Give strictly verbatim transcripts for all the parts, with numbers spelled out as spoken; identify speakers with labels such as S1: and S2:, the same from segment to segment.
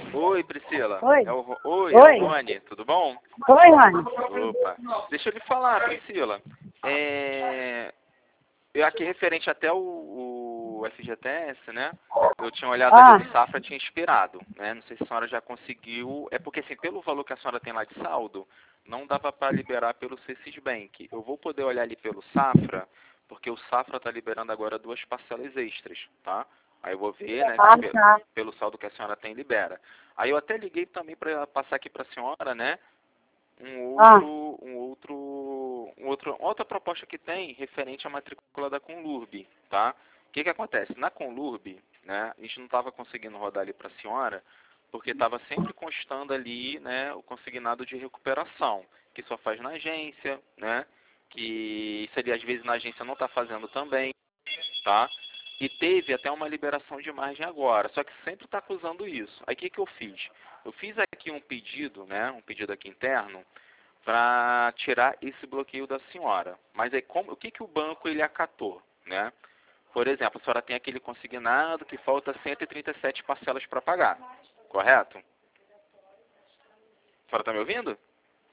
S1: Oi, Priscila.
S2: Oi.
S1: É o, Ro- Oi, é
S2: Oi.
S1: o Rony, tudo bom?
S2: Oi, Rony.
S1: Opa. Deixa eu lhe falar, Priscila. É... Eu aqui referente até o, o F G T S, né? Eu tinha olhado
S2: Ah,
S1: ali, o Safra tinha expirado, né? Não sei se a senhora já conseguiu. É porque assim, pelo valor que a senhora tem lá de saldo, não dava para liberar pelo C C Bank. Eu vou poder olhar ali pelo Safra, porque o Safra está liberando agora duas parcelas extras, tá? Aí eu vou ver, né, se
S2: ah,
S1: pe-
S2: tá.
S1: pelo saldo que a senhora tem, libera. Aí eu até liguei também para passar aqui para a senhora, né? um
S2: Ah,
S1: outro, um outro, um outro, outra proposta que tem referente à matrícula da Conlurb, tá? O que que acontece? Na Conlurb, né, a gente não estava conseguindo rodar ali para a senhora, porque estava sempre constando ali, né, o consignado de recuperação, que só faz na agência, né, que isso ali às vezes na agência não está fazendo também, tá? E teve até uma liberação de margem agora, só que sempre está acusando isso. Aí o que que eu fiz? Eu fiz aqui um pedido, né, um pedido aqui interno, para tirar esse bloqueio da senhora. Mas aí como, o que que o banco ele acatou, né? Por exemplo, a senhora tem aquele consignado que falta cento e trinta e sete parcelas para pagar, correto? A senhora está me ouvindo?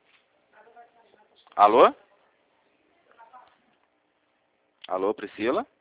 S1: Alô? Alô, Priscila?